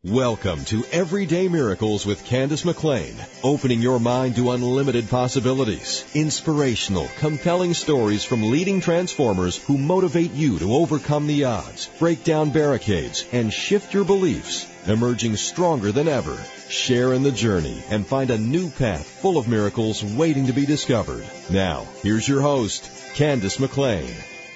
Welcome to Everyday Miracles with Candace McLean, opening your mind to unlimited possibilities, inspirational, compelling stories from leading transformers who motivate you to overcome the odds, break down barricades, and shift your beliefs, emerging stronger than ever. Share in the journey and find a new path full of miracles waiting to be discovered. Now, here's your host, Candace McLean.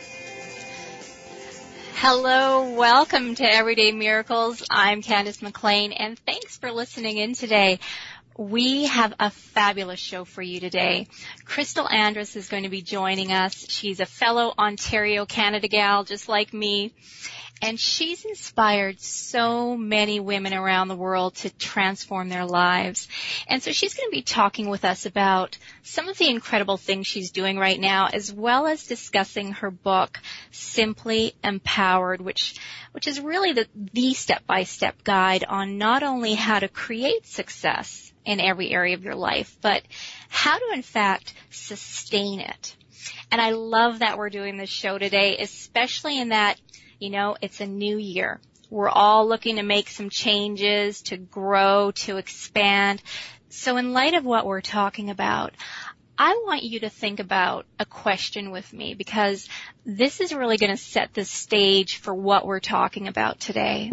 Hello, welcome to Everyday Miracles. I'm Candace McLean, and thanks for listening in today. We have a fabulous show for you today. Crystal Andrus is going to be joining us. She's a fellow Ontario, Canada gal, just like me. And she's inspired so many women around the world to transform their lives. And so she's going to be talking with us about some of the incredible things she's doing right now, as well as discussing her book, Simply Empowered, which is really the step-by-step guide on not only how to create success in every area of your life, but how to, in fact, sustain it. And I love that we're doing this show today, especially in that, it's a new year. We're all looking to make some changes, to grow, to expand. So in light of what we're talking about, I want you to think about a question with me, because this is really going to set the stage for what we're talking about today.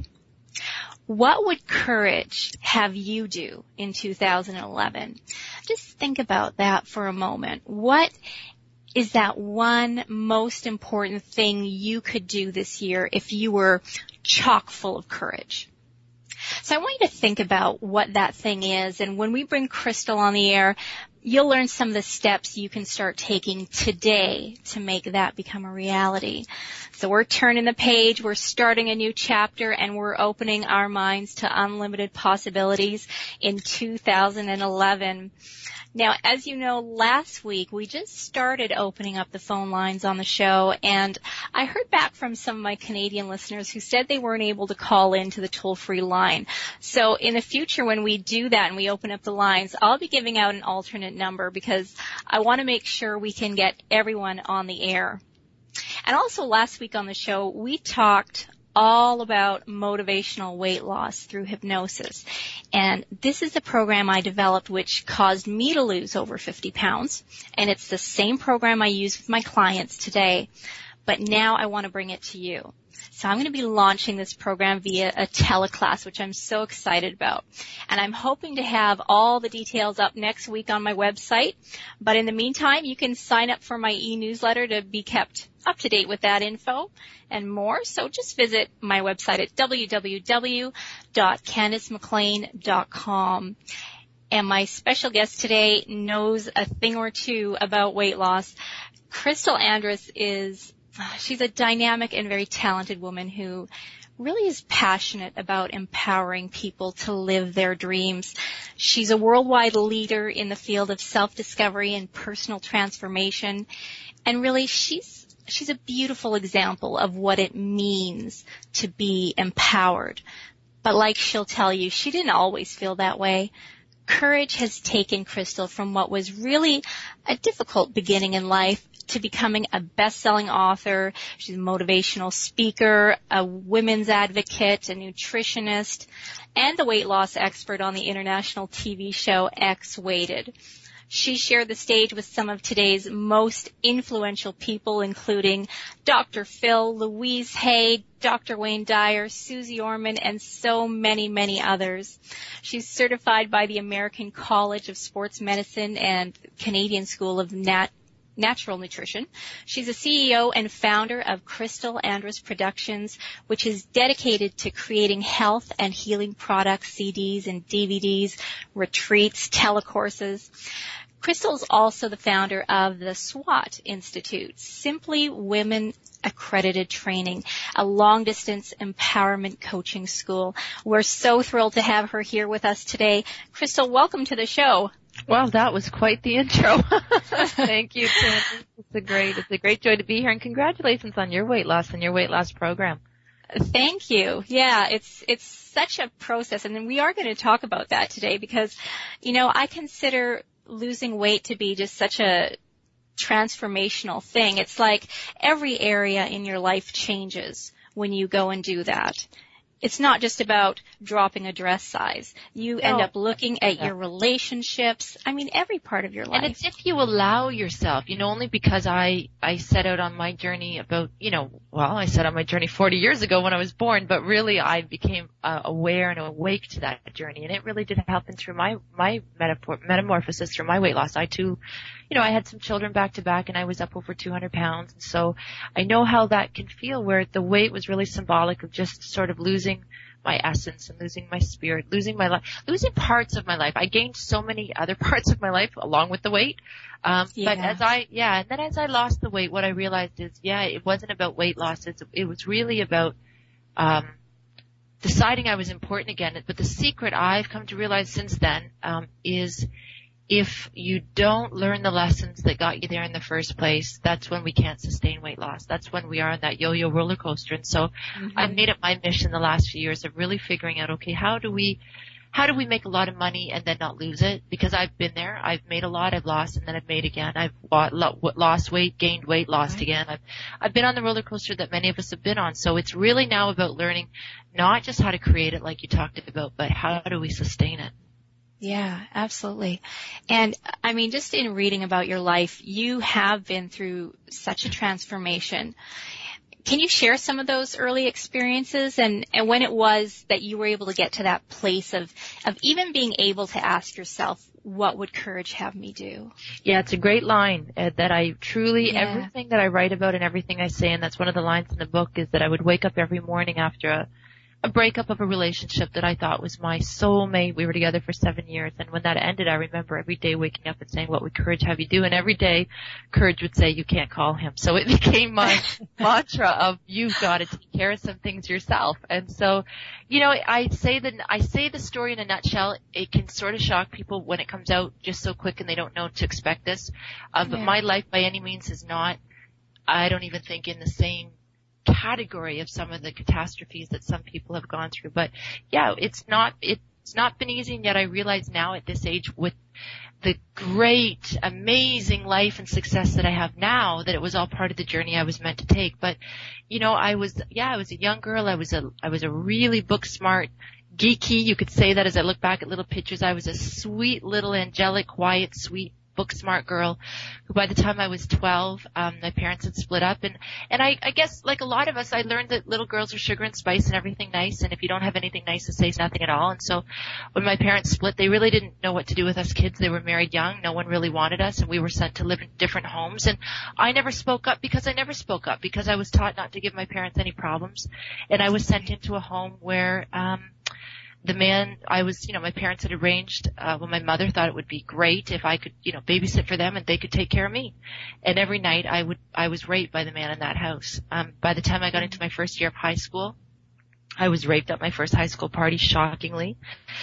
What would courage have you do in 2011? Just think about that for a moment. What is that one most important thing you could do this year if you were chock full of courage? So I want you to think about what that thing is, and when we bring Crystal on the air, you'll learn some of the steps you can start taking today to make that become a reality. So we're turning the page, we're starting a new chapter, and we're opening our minds to unlimited possibilities in 2011. Now, as you know, last week we just started opening up the phone lines on the show, and I heard back from some of my Canadian listeners who said they weren't able to call into the toll-free line. So in the future, when we do that and we open up the lines, I'll be giving out an alternate number because I want to make sure we can get everyone on the air. And also last week on the show, we talked all about motivational weight loss through hypnosis. And this is a program I developed which caused me to lose over 50 pounds. And it's the same program I use with my clients today. But now I want to bring it to you. So I'm going to be launching this program via a teleclass, which I'm so excited about. And I'm hoping to have all the details up next week on my website. But in the meantime, you can sign up for my e-newsletter to be kept up to date with that info and more. So just visit my website at www.CandaceMcLean.com. And my special guest today knows a thing or two about weight loss. Crystal Andrus she's a dynamic and very talented woman who really is passionate about empowering people to live their dreams. She's a worldwide leader in the field of self-discovery and personal transformation. And really, she's a beautiful example of what it means to be empowered. But like she'll tell you, she didn't always feel that way. Courage has taken Crystal from what was really a difficult beginning in life to becoming a best-selling author. She's a motivational speaker, a women's advocate, a nutritionist, and a weight loss expert on the international TV show X-Weighted. She shared the stage with some of today's most influential people, including Dr. Phil, Louise Hay, Dr. Wayne Dyer, Susie Orman, and so many, many others. She's certified by the American College of Sports Medicine and Canadian School of Natural Nutrition. She's a CEO and founder of Crystal Andrus Productions, which is dedicated to creating health and healing products, CDs and DVDs, retreats, telecourses. Crystal's also the founder of the SWAT Institute, Simply Women Accredited Training, a long-distance empowerment coaching school. We're so thrilled to have her here with us today. Crystal, welcome to the show. Well, that was quite the intro. Thank you, Tim. It's a great joy to be here, and congratulations on your weight loss and your weight loss program. Thank you. Yeah, it's such a process, and we are going to talk about that today because, I consider losing weight to be just such a transformational thing. It's like every area in your life changes when you go and do that. it's not just about dropping a dress size. You end up looking at your relationships. I mean, every part of your life. And it's if you allow yourself, only because I set out on my journey about, I set out my journey 40 years ago when I was born, but really I became aware and awake to that journey. And it really did happen through my metamorphosis, through my weight loss. I too, I had some children back to back and I was up over 200 pounds. And so I know how that can feel, where the weight was really symbolic of just sort of losing my essence and losing my spirit, losing my life, losing parts of my life. I gained so many other parts of my life along with the weight. But as I lost the weight, what I realized is, it wasn't about weight loss. It was really about, deciding I was important again. But the secret I've come to realize since then, is if you don't learn the lessons that got you there in the first place, that's when we can't sustain weight loss. That's when we are on that yo-yo roller coaster. And so I've made it my mission the last few years of really figuring out, okay, how do we make a lot of money and then not lose it? Because I've been there. I've made a lot. I've lost and then I've made again. I've lost weight, gained weight, lost again. I've been on the roller coaster that many of us have been on. So it's really now about learning not just how to create it like you talked about, but how do we sustain it? Yeah, absolutely. And I mean, just in reading about your life, you have been through such a transformation. Can you share some of those early experiences and when it was that you were able to get to that place of even being able to ask yourself, what would courage have me do? Yeah, it's a great line that I truly, everything that I write about and everything I say, and that's one of the lines in the book, is that I would wake up every morning after a breakup of a relationship that I thought was my soulmate. We were together for 7 years. And when that ended, I remember every day waking up and saying, what would courage have you do? And every day courage would say, you can't call him. So it became my mantra of, you've got to take care of some things yourself. And so, I say the story in a nutshell. It can sort of shock people when it comes out just so quick and they don't know to expect this. But my life by any means is not, I don't even think, in the same category of some of the catastrophes that some people have gone through. But it's not been easy, and yet I realize now at this age, with the great, amazing life and success that I have now, that it was all part of the journey I was meant to take. But I was a young girl. I was a really book smart, geeky, you could say that as I look back at little pictures. I was a sweet little angelic, quiet, sweet, book smart girl who, by the time I was 12, my parents had split up, and I guess, like a lot of us, I learned that little girls are sugar and spice and everything nice, and if you don't have anything nice to say, it's nothing at all. And so when my parents split, they really didn't know what to do with us kids. They were married young. No one really wanted us, and we were sent to live in different homes. And I never spoke up because I was taught not to give my parents any problems. And I was sent into a home where the man my parents had arranged, my mother thought it would be great if I could, babysit for them and they could take care of me. And every night I was raped by the man in that house. By the time I got into my first year of high school, I was raped at my first high school party, shockingly.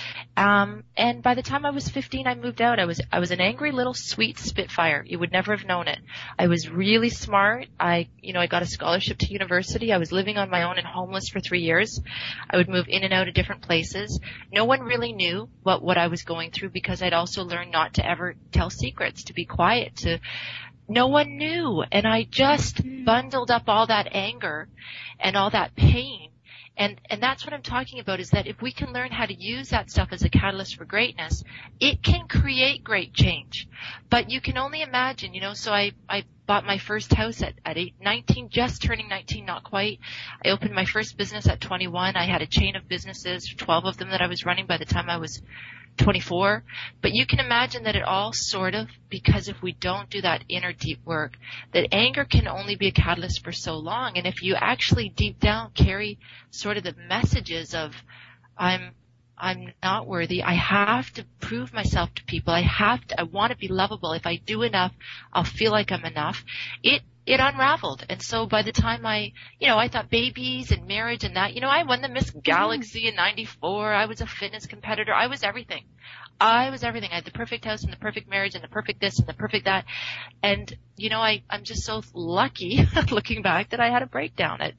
And by the time I was 15, I moved out. I was an angry little sweet spitfire. You would never have known it. I was really smart. I got a scholarship to university. I was living on my own and homeless for 3 years. I would move in and out of different places. No one really knew what I was going through, because I'd also learned not to ever tell secrets, to be quiet, no one knew. And I just bundled up all that anger and all that pain. And that's what I'm talking about, is that if we can learn how to use that stuff as a catalyst for greatness, it can create great change. But you can only imagine, so I bought my first house at 19, just turning 19, not quite. I opened my first business at 21. I had a chain of businesses, 12 of them that I was running by the time I was 24. But you can imagine that it all sort of, because if we don't do that inner deep work, that anger can only be a catalyst for so long. And if you actually deep down carry sort of the messages of, I'm not worthy, I have to prove myself to people, I want to be lovable, if I do enough, I'll feel like I'm enough, it unraveled. And so by the time I thought babies and marriage and that, I won the Miss Galaxy in 94. I was a fitness competitor. I was everything. I had the perfect house and the perfect marriage and the perfect this and the perfect that. And, I'm just so lucky looking back that I had a breakdown at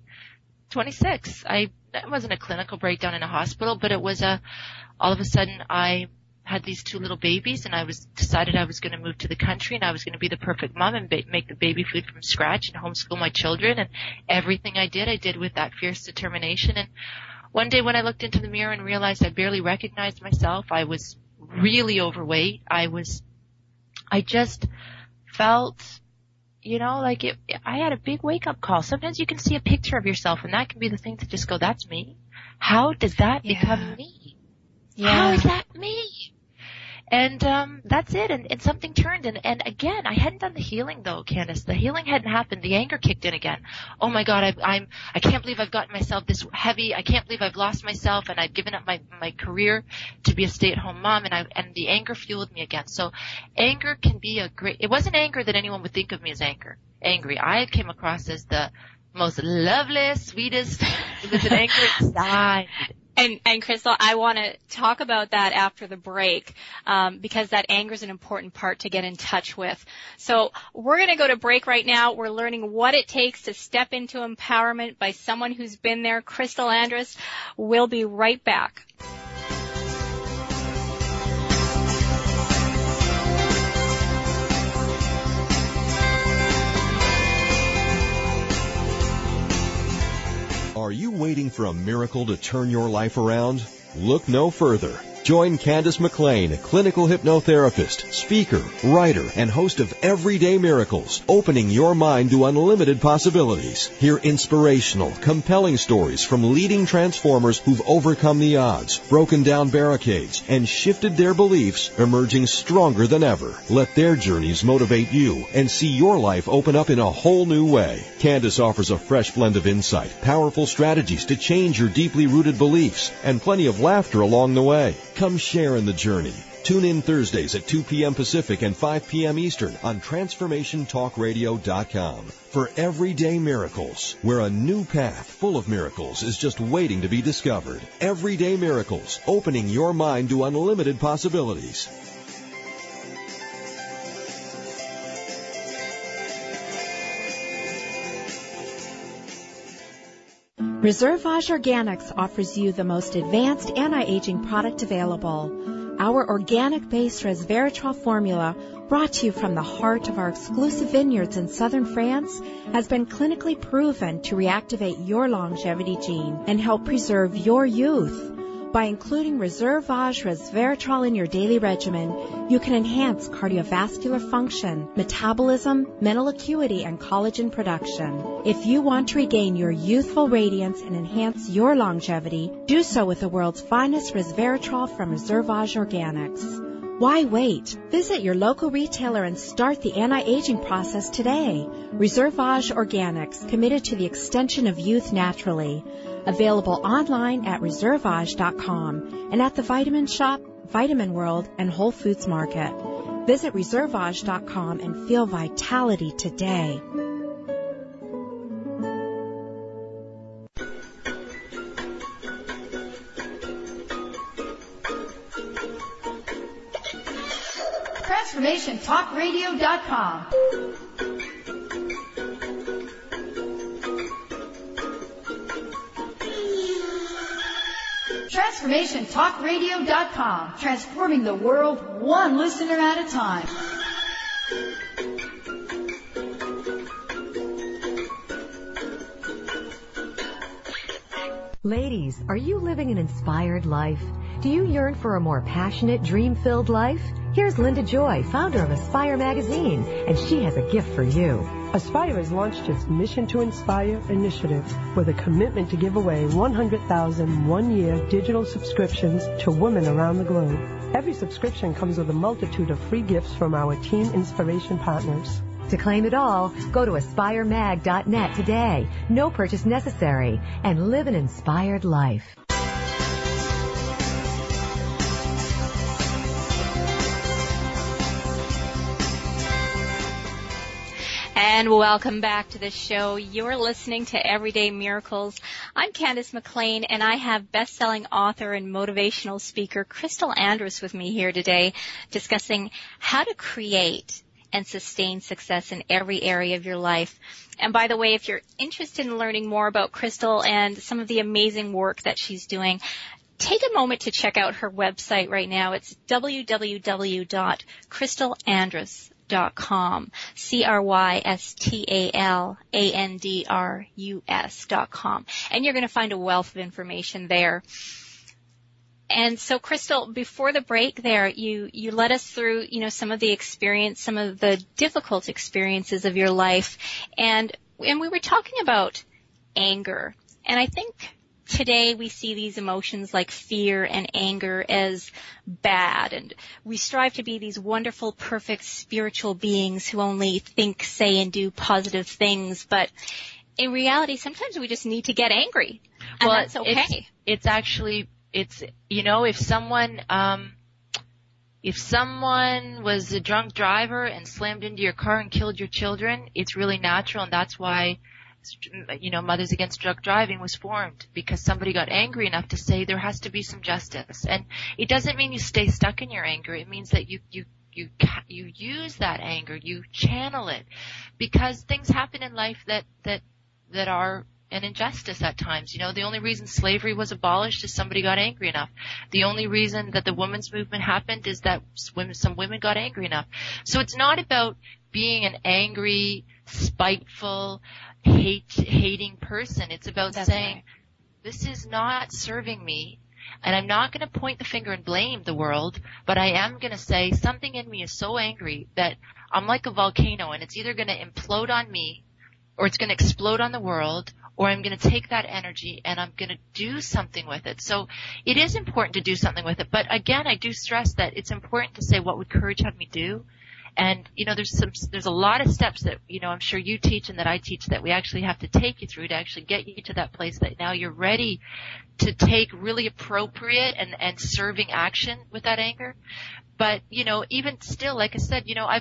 26. It wasn't a clinical breakdown in a hospital, but it was all of a sudden I had these 2 little babies, and I decided I was going to move to the country, and I was going to be the perfect mom and make the baby food from scratch and homeschool my children. And everything I did with that fierce determination. And One day when I looked into the mirror and realized I barely recognized myself, I was really overweight. I just felt, like I had a big wake-up call. Sometimes you can see a picture of yourself, and that can be the thing to just go, that's me. How does that become me? Yeah. How is that me? And that's it. And something turned. And again, I hadn't done the healing though, Candace. The healing hadn't happened. The anger kicked in again. Oh my God, I can't believe I've gotten myself this heavy. I can't believe I've lost myself, and I've given up my career to be a stay-at-home mom, and the anger fueled me again. So anger can be it wasn't anger that anyone would think of me as angry. I came across as the most loveliest, sweetest, with an anger inside. And Crystal, I want to talk about that after the break, because that anger is an important part to get in touch with. So we're going to go to break right now. We're learning what it takes to step into empowerment by someone who's been there, Crystal Andrus. We'll be right back. Are you waiting for a miracle to turn your life around? Look no further. Join Candace McLean, a clinical hypnotherapist, speaker, writer, and host of Everyday Miracles, opening your mind to unlimited possibilities. Hear inspirational, compelling stories from leading transformers who've overcome the odds, broken down barricades, and shifted their beliefs, emerging stronger than ever. Let their journeys motivate you and see your life open up in a whole new way. Candace offers a fresh blend of insight, powerful strategies to change your deeply rooted beliefs, and plenty of laughter along the way. Come share in the journey. Tune in Thursdays at 2 p.m. Pacific and 5 p.m. Eastern on TransformationTalkRadio.com for Everyday Miracles, where a new path full of miracles is just waiting to be discovered. Everyday Miracles, opening your mind to unlimited possibilities. Reservage Organics offers you the most advanced anti-aging product available. Our organic-based resveratrol formula, brought to you from the heart of our exclusive vineyards in southern France, has been clinically proven to reactivate your longevity gene and help preserve your youth. By including Reservage resveratrol in your daily regimen, you can enhance cardiovascular function, metabolism, mental acuity, and collagen production. If you want to regain your youthful radiance and enhance your longevity, do so with the world's finest resveratrol from Reservage Organics. Why wait? Visit your local retailer and start the anti-aging process today. Reservage Organics, committed to the extension of youth naturally. Available online at reservage.com and at the Vitamin Shop, Vitamin World, and Whole Foods Market. Visit reservage.com and feel vitality today. TransformationTalkRadio.com. TransformationTalkRadio.com. Transforming the world one listener at a time. Ladies, are you living an inspired life? Do you yearn for a more passionate, dream-filled life? Here's Linda Joy, founder of Aspire Magazine, and she has a gift for you. Aspire has launched its Mission to Inspire initiative with a commitment to give away 100,000 one-year digital subscriptions to women around the globe. Every subscription comes with a multitude of free gifts from our Team Inspiration partners. To claim it all, go to aspiremag.net today. No purchase necessary. And live an inspired life. And welcome back to the show. You're listening to Everyday Miracles. I'm Candace McLean, and I have best-selling author and motivational speaker Crystal Andrus with me here today, discussing how to create and sustain success in every area of your life. And by the way, if you're interested in learning more about Crystal and some of the amazing work that she's doing, take a moment to check out her website right now. It's www.crystalandrus.com. CrystalAndrus.com, CrystalAndrus.com. And you're going to find a wealth of information there. And so, Crystal, before the break there, you led us through, some of the experience, some of the difficult experiences of your life. And we were talking about anger. And I think today we see these emotions like fear and anger as bad, and we strive to be these wonderful, perfect spiritual beings who only think, say, and do positive things. But in reality, sometimes we just need to get angry, and that's okay. It's actually, if someone was a drunk driver and slammed into your car and killed your children, it's really natural, and that's why Mothers Against Drunk Driving was formed, because somebody got angry enough to say there has to be some justice. And it doesn't mean you stay stuck in your anger. It means that you use that anger, you channel it, because things happen in life that are an injustice at times. The only reason slavery was abolished is somebody got angry enough. The only reason that the women's movement happened is that some women got angry enough. So it's not about being an angry, spiteful, hating person. It's about saying, this is not serving me, and I'm not going to point the finger and blame the world, but I am going to say something in me is so angry that I'm like a volcano, and it's either going to implode on me, or it's going to explode on the world, or I'm going to take that energy and I'm going to do something with it. So it is important to do something with it. But again, I do stress that it's important to say, what would courage have me do? And, there's a lot of steps that, I'm sure you teach and that I teach that we actually have to take you through to actually get you to that place that now you're ready to take really appropriate and serving action with that anger. But, even still, like I said,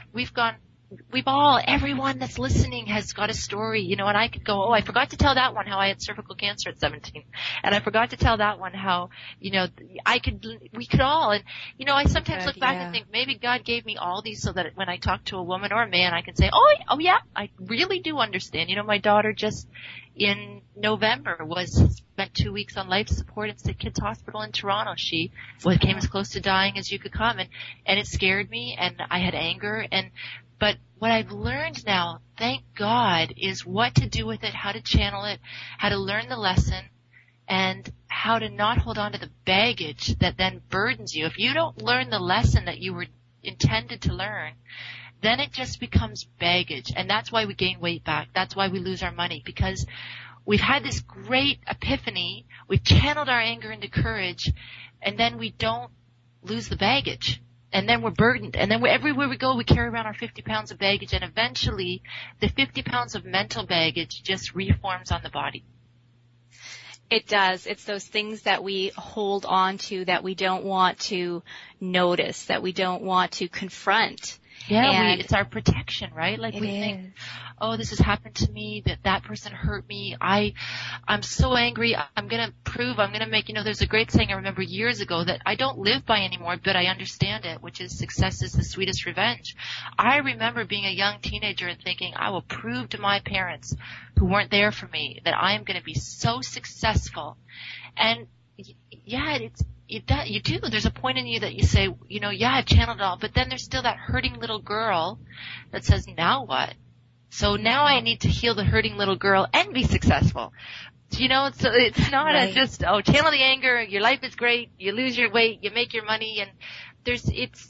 everyone that's listening has got a story, and I could go, I forgot to tell that one how I had cervical cancer at 17. And I forgot to tell that one how, we could all. And, I sometimes look back and think maybe God gave me all these so that when I talk to a woman or a man, I can say, oh yeah, I really do understand. My daughter just in November spent 2 weeks on life support at Sick Kids Hospital in Toronto. She came as close to dying as you could come. And it scared me, and I had anger, but what I've learned now, thank God, is what to do with it, how to channel it, how to learn the lesson, and how to not hold on to the baggage that then burdens you. If you don't learn the lesson that you were intended to learn, then it just becomes baggage. And that's why we gain weight back. That's why we lose our money, because we've had this great epiphany. We've channeled our anger into courage, and then we don't lose the baggage. And then we're burdened. And then everywhere we go, we carry around our 50 pounds of baggage. And eventually, the 50 pounds of mental baggage just reforms on the body. It does. It's those things that we hold on to that we don't want to notice, that we don't want to confront. Yeah, it's our protection, right? Like we think, oh, this has happened to me, that person hurt me. I'm so angry. I'm going to make, there's a great saying I remember years ago that I don't live by anymore, but I understand it, which is success is the sweetest revenge. I remember being a young teenager and thinking, I will prove to my parents who weren't there for me that I am going to be so successful. And yeah, you do. There's a point in you that you say, I've channeled it all, but then there's still that hurting little girl that says, now what? So now I need to heal the hurting little girl and be successful. So it's not just, channel the anger, your life is great, you lose your weight, you make your money, and it's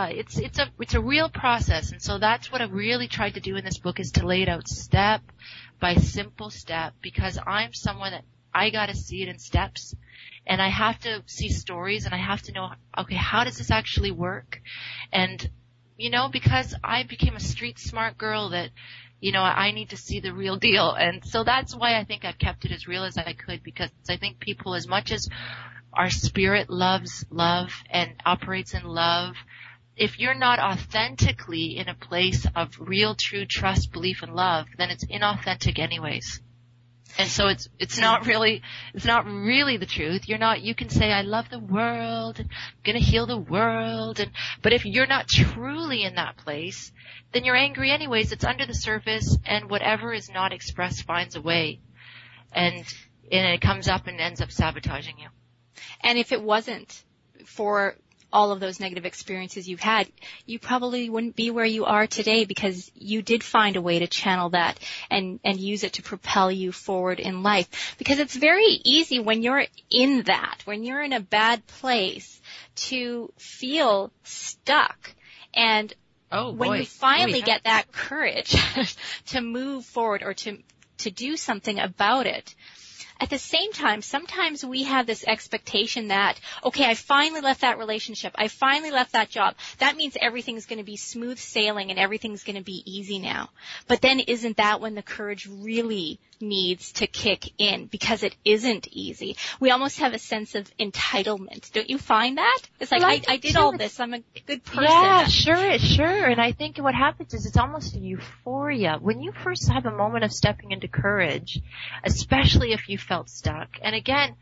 a real process. And so that's what I've really tried to do in this book, is to lay it out step by simple step, because I'm someone that I got to see it in steps. And I have to see stories, and I have to know, okay, how does this actually work? And, because I became a street smart girl that, I need to see the real deal. And so that's why I think I've kept it as real as I could, because I think people, as much as our spirit loves love and operates in love, if you're not authentically in a place of real, true trust, belief, and love, then it's inauthentic anyways. And so it's not really the truth. You can say, I love the world, I'm going to heal the world. But if you're not truly in that place, then you're angry anyways. It's under the surface, and whatever is not expressed finds a way. And it comes up and ends up sabotaging you. And if it wasn't for all of those negative experiences you've had, you probably wouldn't be where you are today because you did find a way to channel that and use it to propel you forward in life. Because it's very easy when you're in that, when you're in a bad place, to feel stuck. And when you finally get that courage to move forward or to do something about it, at the same time, sometimes we have this expectation that, okay, I finally left that relationship. I finally left that job. That means everything's going to be smooth sailing and everything's going to be easy now. But then isn't that when the courage really needs to kick in? Because it isn't easy. We almost have a sense of entitlement. Don't you find that? It's like, I did all this. I'm a good person. Yeah, sure. And I think what happens is it's almost a euphoria. When you first have a moment of stepping into courage, especially if you felt stuck. And again,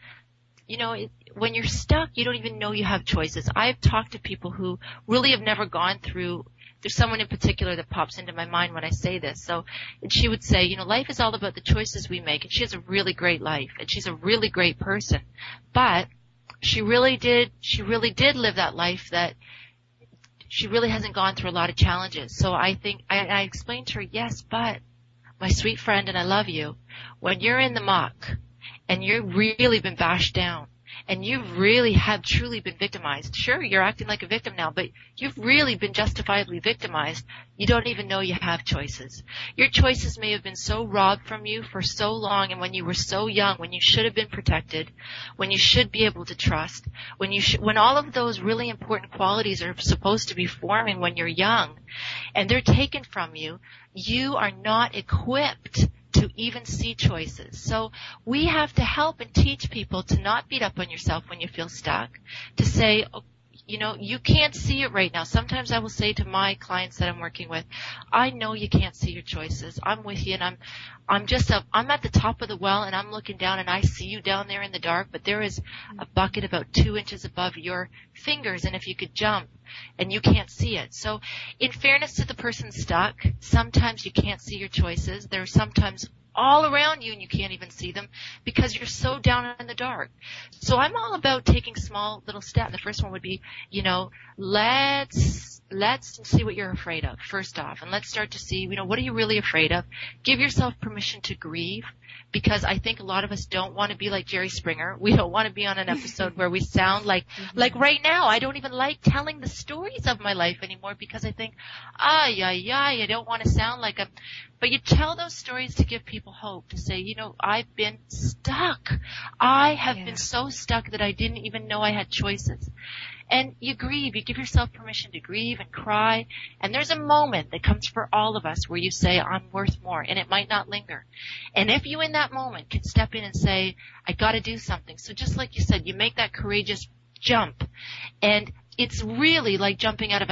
when you're stuck, you don't even know you have choices. I've talked to people who really have never gone through. There's someone in particular that pops into my mind when I say this. So, and she would say, life is all about the choices we make. And she has a really great life. And she's a really great person. But she really did live that life that she really hasn't gone through a lot of challenges. So I think, I explained to her, yes, but my sweet friend, and I love you, when you're in the muck, and you've really been bashed down, and you really have truly been victimized. Sure, you're acting like a victim now, but you've really been justifiably victimized. You don't even know you have choices. Your choices may have been so robbed from you for so long, and when you were so young, when you should have been protected, when you should be able to trust, when all of those really important qualities are supposed to be forming when you're young, and they're taken from you, you are not equipped to even see choices. So we have to help and teach people to not beat up on yourself when you feel stuck, to say, you can't see it right now. Sometimes I will say to my clients that I'm working with, I know you can't see your choices. I'm with you, and I'm at the top of the well, and I'm looking down, and I see you down there in the dark, but there is a bucket about 2 inches above your fingers, and if you could jump, and you can't see it. So in fairness to the person stuck, sometimes you can't see your choices. They're sometimes all around you and you can't even see them because you're so down in the dark. So I'm all about taking small little steps. The first one would be, let's see what you're afraid of first off, and let's start to see, what are you really afraid of? Give yourself permission to grieve, because I think a lot of us don't want to be like Jerry Springer. We don't want to be on an episode where we sound like right now, I don't even like telling the stories of my life anymore because I think, I don't want to sound like but you tell those stories to give people hope, to say, I've been stuck. I have been so stuck that I didn't even know I had choices. And you grieve. You give yourself permission to grieve and cry. And there's a moment that comes for all of us where you say, I'm worth more. And it might not linger. And if you in that moment can step in and say, I got to do something. So just like you said, you make that courageous jump. And it's really like jumping out of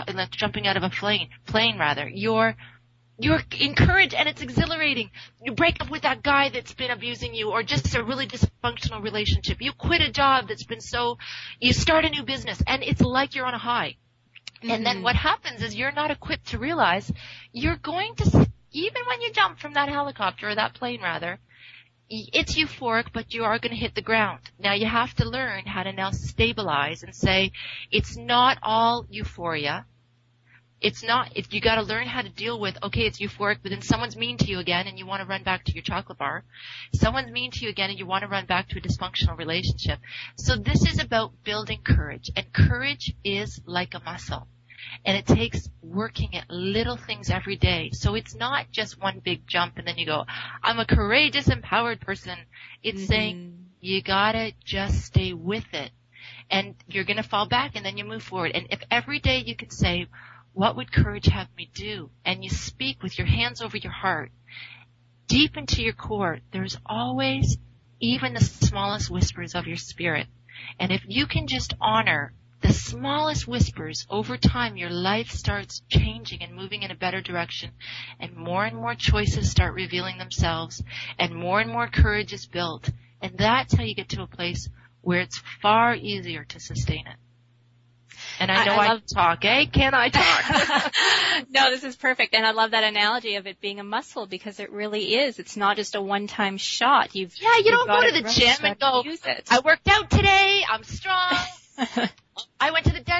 a plane rather. You're encouraged and it's exhilarating. You break up with that guy that's been abusing you, or just a really dysfunctional relationship. You quit a job that's been you start a new business, and it's like you're on a high. Mm-hmm. And then what happens is you're not equipped to realize you're going to, even when you jump from that helicopter, or that plane rather, it's euphoric, but you are going to hit the ground. Now you have to learn how to now stabilize and say, it's not all euphoria. It's not, you gotta learn how to deal with, okay, it's euphoric, but then someone's mean to you again and you want to run back to your chocolate bar. Someone's mean to you again and you want to run back to a dysfunctional relationship. So this is about building courage, and courage is like a muscle. And it takes working at little things every day. So it's not just one big jump and then you go, I'm a courageous, empowered person. It's saying you gotta just stay with it. And you're gonna fall back and then you move forward. And if every day you could say, what would courage have me do? And you speak with your hands over your heart, deep into your core, there's always even the smallest whispers of your spirit. And if you can just honor the smallest whispers, over time your life starts changing and moving in a better direction, and more choices start revealing themselves, and more courage is built. And that's how you get to a place where it's far easier to sustain it. And I know I can talk, eh? Can I talk? No, this is perfect. And I love that analogy of it being a muscle, because it really is. It's not just a one-time shot. You don't go to the gym and go, I worked out today, I'm strong. I went to the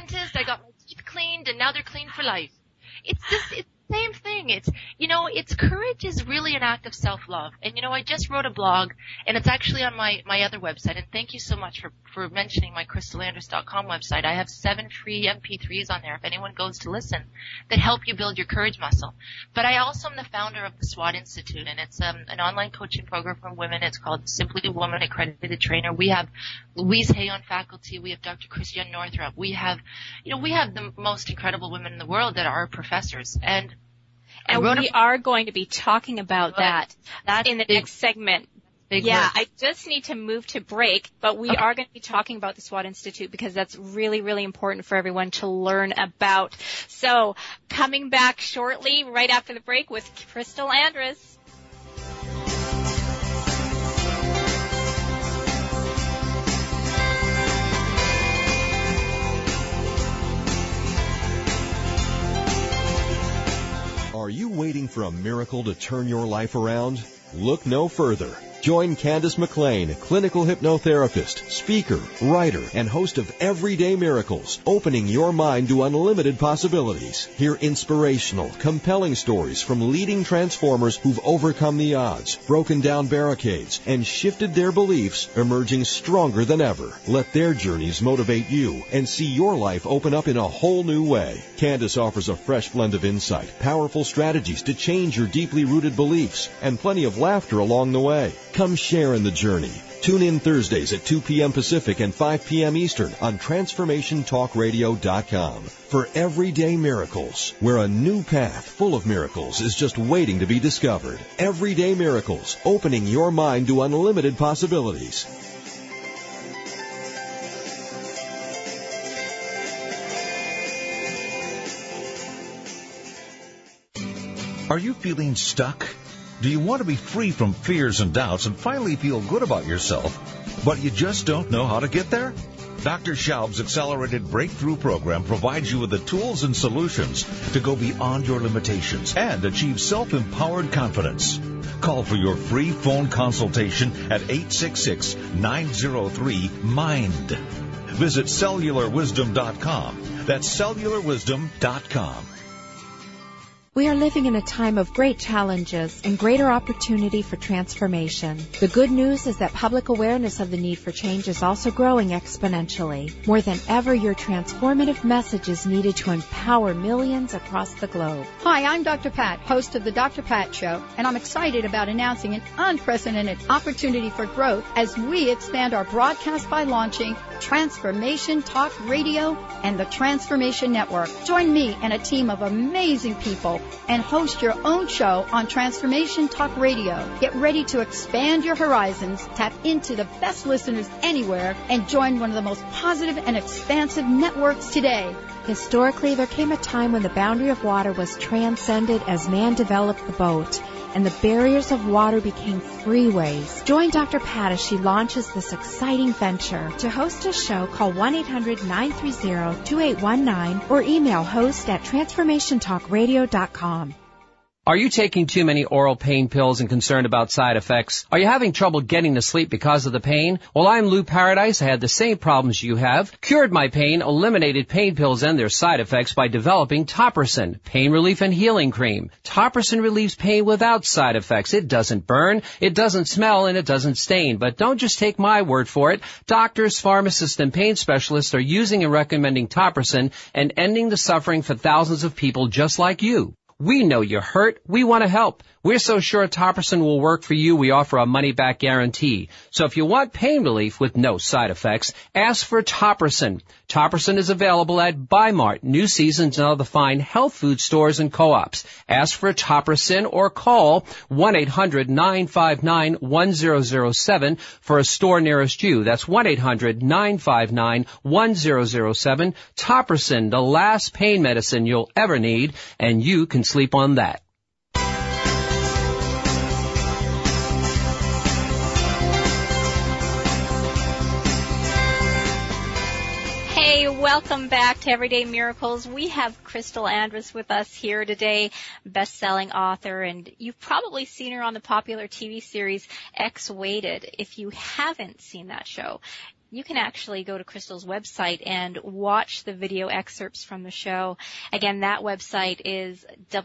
and now they're clean for life. It's the same thing. It's courage is really an act of self-love. And, I just wrote a blog, and it's actually on my other website. And thank you so much for mentioning my CrystalAndress.com website. I have 7 free MP3s on there if anyone goes to listen that help you build your courage muscle. But I also am the founder of the SWAT Institute, and it's an online coaching program for women. It's called Simply Woman Accredited Trainer. We have Louise Hay on faculty. We have Dr. Christiane Northrup. We have the most incredible women in the world that are professors. And we are going to be talking about that in the next segment. I just need to move to break, but we are going to be talking about the SWAT Institute because that's really, really important for everyone to learn about. So, coming back shortly, right after the break with Crystal Andress. Are you waiting for a miracle to turn your life around? Look no further. Join Candace McLean, clinical hypnotherapist, speaker, writer, and host of Everyday Miracles, opening your mind to unlimited possibilities. Hear inspirational, compelling stories from leading transformers who've overcome the odds, broken down barricades, and shifted their beliefs, emerging stronger than ever. Let their journeys motivate you and see your life open up in a whole new way. Candace offers a fresh blend of insight, powerful strategies to change your deeply rooted beliefs, and plenty of laughter along the way. Come share in the journey. Tune in Thursdays at 2 p.m. Pacific and 5 p.m. Eastern on TransformationTalkRadio.com for Everyday Miracles, where a new path full of miracles is just waiting to be discovered. Everyday Miracles, opening your mind to unlimited possibilities. Are you feeling stuck? Do you want to be free from fears and doubts and finally feel good about yourself, but you just don't know how to get there? Dr. Schaub's Accelerated Breakthrough Program provides you with the tools and solutions to go beyond your limitations and achieve self-empowered confidence. Call for your free phone consultation at 866-903-MIND. Visit cellularwisdom.com. That's cellularwisdom.com. We are living in a time of great challenges and greater opportunity for transformation. The good news is that public awareness of the need for change is also growing exponentially. More than ever, your transformative message is needed to empower millions across the globe. Hi, I'm Dr. Pat, host of the Dr. Pat Show, and I'm excited about announcing an unprecedented opportunity for growth as we expand our broadcast by launching Transformation Talk Radio and the Transformation Network. Join me and a team of amazing people and host your own show on Transformation Talk Radio. Get ready to expand your horizons, tap into the best listeners anywhere, and join one of the most positive and expansive networks today. Historically, there came a time when the boundary of water was transcended as man developed the boat, and the barriers of water became freeways. Join Dr. Pat as she launches this exciting venture. To host a show, call 1-800-930-2819 or email host@transformationtalkradio.com. Are you taking too many oral pain pills and concerned about side effects? Are you having trouble getting to sleep because of the pain? Well, I'm Lou Paradise. I had the same problems you have. Cured my pain, eliminated pain pills and their side effects by developing Topricin, pain relief and healing cream. Topricin relieves pain without side effects. It doesn't burn, it doesn't smell, and it doesn't stain. But don't just take my word for it. Doctors, pharmacists, and pain specialists are using and recommending Topricin and ending the suffering for thousands of people just like you. We know you're hurt. We want to help. We're so sure Topricin will work for you, we offer a money-back guarantee. So if you want pain relief with no side effects, ask for Topricin. Topricin is available at Bi-Mart, New Seasons, and other fine health food stores and co-ops. Ask for Topricin or call 1-800-959-1007 for a store nearest you. That's 1-800-959-1007. Topricin, the last pain medicine you'll ever need, and you can sleep on that. Welcome back to Everyday Miracles. We have Crystal Andress with us here today, best-selling author, and you've probably seen her on the popular TV series X-Weighted. If you haven't seen that show, you can actually go to Crystal's website and watch the video excerpts from the show. Again, that website is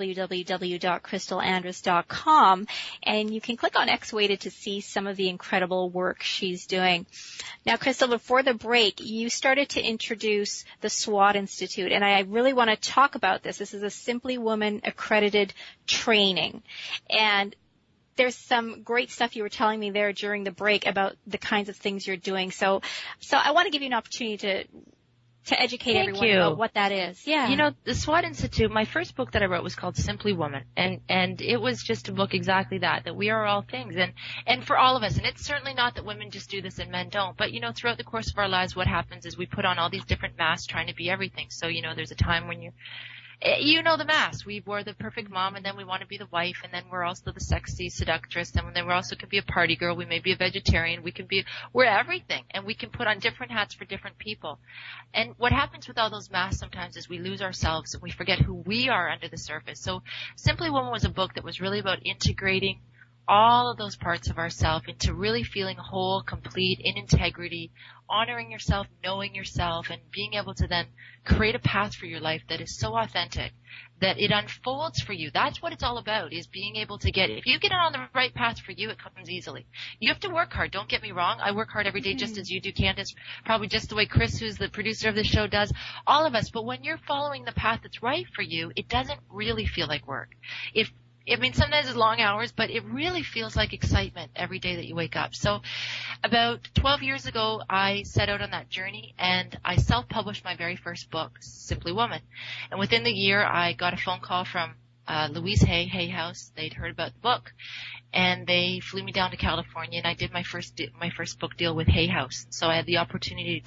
www.crystalandress.com, and you can click on X-Weighted to see some of the incredible work she's doing. Now, Crystal, before the break, you started to introduce the SWAT Institute, and I really want to talk about this. This is a Simply Woman accredited training, and there's some great stuff you were telling me there during the break about the kinds of things you're doing. So I want to give you an opportunity to educate everyone about what that is. Yeah. You know, the SWAT Institute, my first book that I wrote was called Simply Woman. And it was just a book exactly that we are all things. And for all of us, and it's certainly not that women just do this and men don't, but, you know, throughout the course of our lives, what happens is we put on all these different masks trying to be everything. So, you know, there's a time when you know the mask. We were the perfect mom, and then we want to be the wife, and then we're also the sexy seductress, and then we also could be a party girl. We may be a vegetarian. We're everything, and we can put on different hats for different people. And what happens with all those masks sometimes is we lose ourselves, and we forget who we are under the surface. So Simply Woman was a book that was really about integrating all of those parts of ourself into really feeling whole, complete, in integrity, honoring yourself, knowing yourself, and being able to then create a path for your life that is so authentic that it unfolds for you. That's what it's all about, is being able to if you get on the right path for you, it comes easily. You have to work hard. Don't get me wrong. I work hard every day just as you do, Candace, probably just the way Chris, who's the producer of the show, does, all of us. But when you're following the path that's right for you, it doesn't really feel like work. Sometimes it's long hours, but it really feels like excitement every day that you wake up. So about 12 years ago, I set out on that journey, and I self-published my very first book, Simply Woman. And within the year, I got a phone call from Louise Hay House. They'd heard about the book, and they flew me down to California, and I did my first book deal with Hay House. So I had the opportunity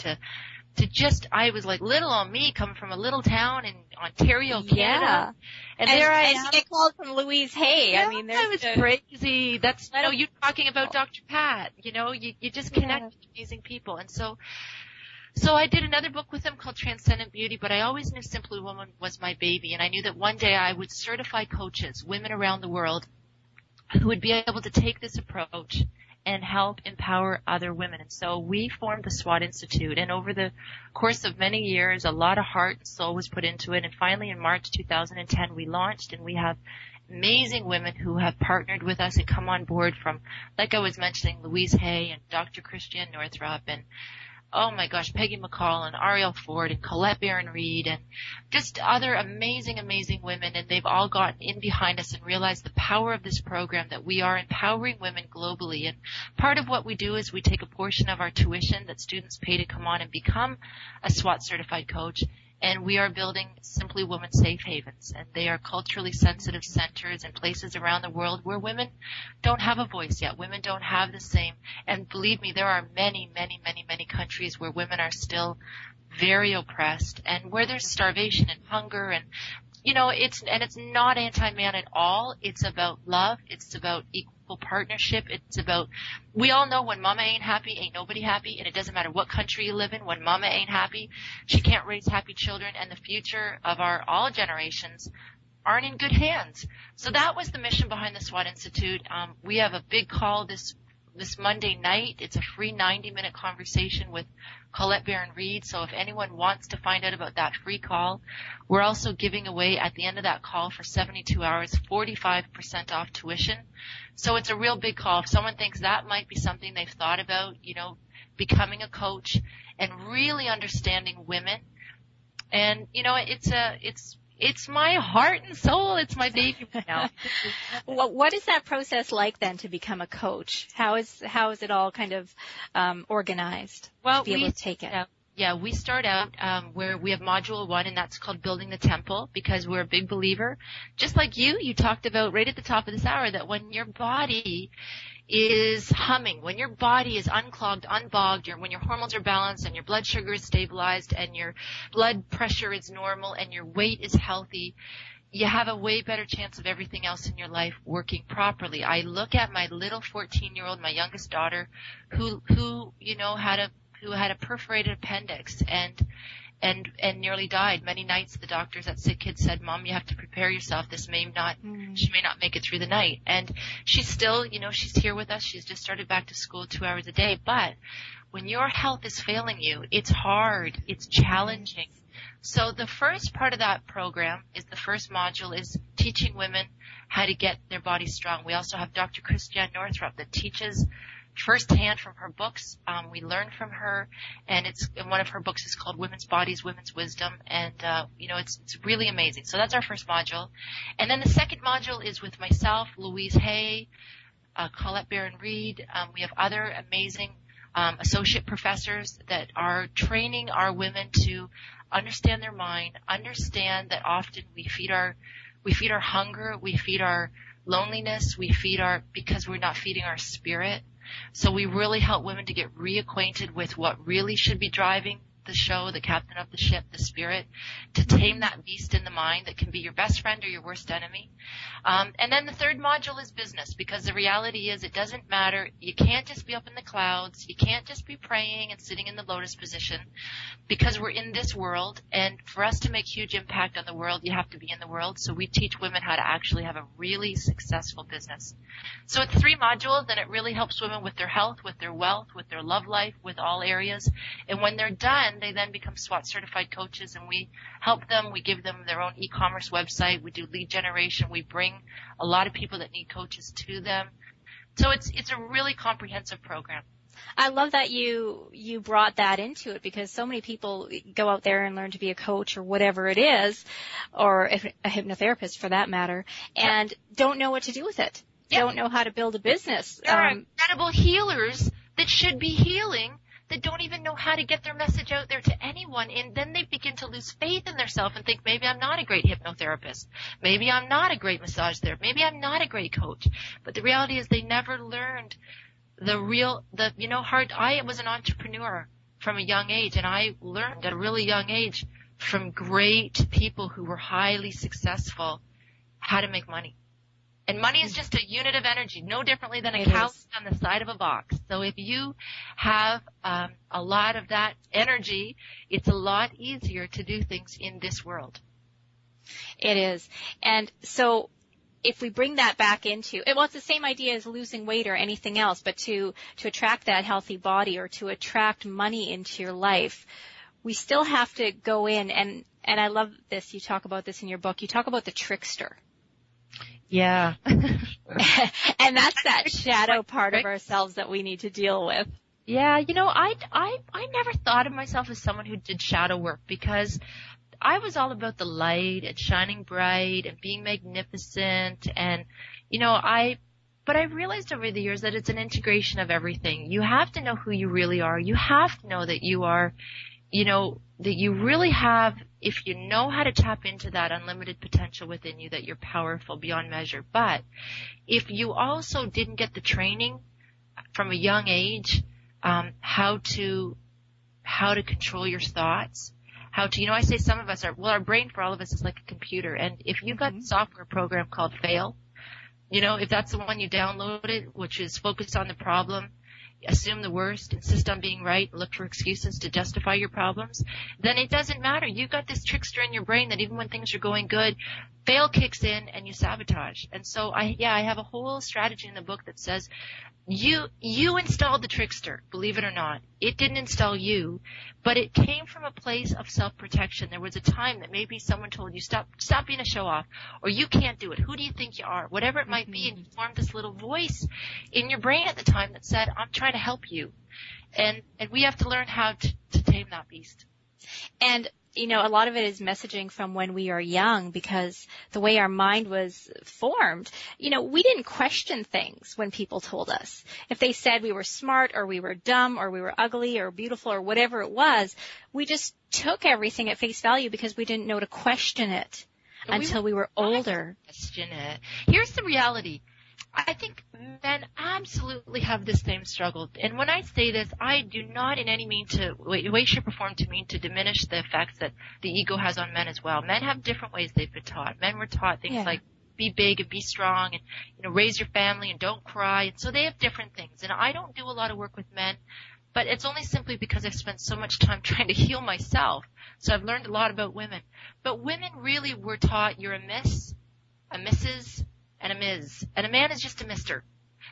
I was like little on me, coming from a little town in Ontario, Canada. Yeah. And there I am. And you get called from Louise Hay. Yeah, I mean, that was crazy. You talking about Dr. Pat. You know, you just connect with amazing people. And so I did another book with them called Transcendent Beauty, but I always knew Simply Woman was my baby. And I knew that one day I would certify coaches, women around the world, who would be able to take this approach and help empower other women. And so we formed the SWAT Institute, and over the course of many years, a lot of heart and soul was put into it. And finally, in March 2010, we launched, and we have amazing women who have partnered with us and come on board from, like I was mentioning, Louise Hay and Dr. Christian Northrup and oh my gosh, Peggy McCall and Ariel Ford and Colette Barron-Reed and just other amazing, amazing women. And they've all gotten in behind us and realized the power of this program, that we are empowering women globally. And part of what we do is we take a portion of our tuition that students pay to come on and become a SWAT certified coach. And we are building Simply Women Safe Havens, and they are culturally sensitive centers and places around the world where women don't have a voice yet. Women don't have the same. And believe me, there are many, many, many, many countries where women are still very oppressed and where there's starvation and hunger and, you know, it's not anti-man at all. It's about love. It's about equal partnership. It's about, we all know when mama ain't happy, ain't nobody happy, and it doesn't matter what country you live in. When mama ain't happy, she can't raise happy children, and the future of our all generations aren't in good hands. So that was the mission behind the SWAT Institute. We have a big call this Monday night. It's a free 90-minute conversation with Colette Barron-Reed. So if anyone wants to find out about that free call, we're also giving away at the end of that call for 72 hours, 45% off tuition. So it's a real big call. If someone thinks that might be something they've thought about, you know, becoming a coach and really understanding women. And, you know, it's my heart and soul. It's my baby now. What is that process like then to become a coach? How is it all kind of organized to be able to take it? Yeah, we start out where we have module 1, and that's called Building the Temple, because we're a big believer. Just like you talked about right at the top of this hour, that when your body is humming, when your body is unclogged, unbogged, when your hormones are balanced and your blood sugar is stabilized and your blood pressure is normal and your weight is healthy, you have a way better chance of everything else in your life working properly. I look at my little 14-year-old, my youngest daughter, who had a perforated appendix and nearly died. Many nights the doctors at Sick Kids said, "Mom, you have to prepare yourself. She may not make it through the night." And she's still, she's here with us. She's just started back to school 2 hours a day. But when your health is failing you, it's hard, it's challenging. So the first part of that program is the first module is teaching women how to get their bodies strong. We also have Dr. Christiane Northrup that teaches firsthand from her books. We learn from her, and one of her books is called Women's Bodies, Women's Wisdom, and it's really amazing. So that's our first module. And then the second module is with myself, Louise Hay, Colette Barron-Reed. We have other amazing associate professors that are training our women to understand their mind, understand that often we feed our hunger, we feed our loneliness, because we're not feeding our spirit. So we really help women to get reacquainted with what really should be driving the show, the captain of the ship, the spirit, to tame that beast in the mind that can be your best friend or your worst enemy. And then the third module is business, because the reality is it doesn't matter. You can't just be up in the clouds. You can't just be praying and sitting in the lotus position, because we're in this world, and for us to make huge impact on the world, you have to be in the world. So we teach women how to actually have a really successful business. So it's 3 modules, and it really helps women with their health, with their wealth, with their love life, with all areas. And when they're done, they then become SWAT certified coaches, and we help them. We give them their own e-commerce website. We do lead generation. We bring a lot of people that need coaches to them. So it's a really comprehensive program. I love that you brought that into it, because so many people go out there and learn to be a coach or whatever it is, or a hypnotherapist for that matter, and don't know what to do with it. Yep. Don't know how to build a business. There are incredible healers that should be healing that don't even know how to get their message out there to anyone, and then they begin to lose faith in themselves and think, maybe I'm not a great hypnotherapist, maybe I'm not a great massage therapist, maybe I'm not a great coach. But the reality is they never learned I was an entrepreneur from a young age, and I learned at a really young age from great people who were highly successful how to make money. And money is just a unit of energy, no differently than a calorie on the side of a box. So if you have a lot of that energy, it's a lot easier to do things in this world. It is. And so if we bring that back into, it's the same idea as losing weight or anything else, but to attract that healthy body or to attract money into your life, we still have to go in, and I love this, you talk about this in your book, you talk about the trickster. Yeah. And that's that shadow part of ourselves that we need to deal with. Yeah, I never thought of myself as someone who did shadow work, because I was all about the light and shining bright and being magnificent, and but I realized over the years that it's an integration of everything. You have to know who you really are. You have to know that you are, that you really have, if you know how to tap into that unlimited potential within you, that you're powerful beyond measure. But if you also didn't get the training from a young age, how to control your thoughts, I say some of us our brain for all of us is like a computer. And if you've got a software program called Fail, if that's the one you downloaded, which is focused on the problem, assume the worst, insist on being right, look for excuses to justify your problems, then it doesn't matter. You've got this trickster in your brain that even when things are going good, fail kicks in and you sabotage. And so I have a whole strategy in the book that says you installed the trickster, believe it or not. It didn't install you, but it came from a place of self-protection. There was a time that maybe someone told you, stop being a show-off, or you can't do it. Who do you think you are? Whatever it might be, and you formed this little voice in your brain at the time that said, I'm trying to help you. And we have to learn how to tame that beast. And a lot of it is messaging from when we are young, because the way our mind was formed, we didn't question things when people told us. If they said we were smart or we were dumb or we were ugly or beautiful or whatever it was, we just took everything at face value because we didn't know to question it until we were older. Question it. Here's the reality. I think men absolutely have this same struggle. And when I say this, I do not in any way, shape, or form to diminish the effects that the ego has on men as well. Men have different ways they've been taught. Men were taught things like be big and be strong and, raise your family and don't cry. And so they have different things. And I don't do a lot of work with men, but it's only simply because I've spent so much time trying to heal myself. So I've learned a lot about women. But women really were taught you're a miss, a Mrs., and a Ms. And a man is just a mister.